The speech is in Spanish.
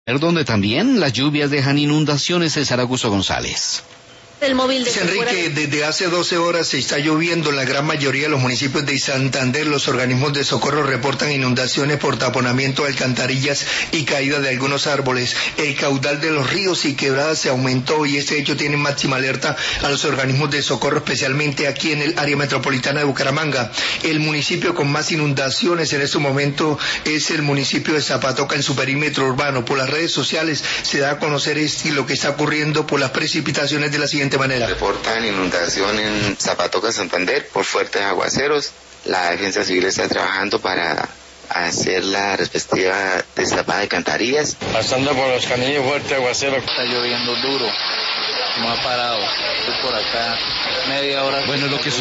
donde también las lluvias dejan inundaciones. César Augusto González. El móvil de Enrique, desde hace 12 horas se está lloviendo en la gran mayoría de los municipios de Santander. Los organismos de socorro reportan inundaciones por taponamiento de alcantarillas y caída de algunos árboles. El caudal de los ríos y quebradas se aumentó y este hecho tiene máxima alerta a los organismos de socorro, especialmente aquí en el área metropolitana de Bucaramanga. El municipio con más inundaciones en este momento es el municipio de Zapatoca en su perímetro urbano. Por las redes sociales se da a conocer lo que está ocurriendo por las precipitaciones de la siguiente manera. Reportan inundación en Zapatoca, Santander, por fuertes aguaceros. La Defensa Civil está trabajando para hacer la respectiva destapada de alcantarillas. Pasando por los canillos, fuerte aguacero. Está lloviendo duro, no ha parado. Estoy por acá media hora. Bueno, lo que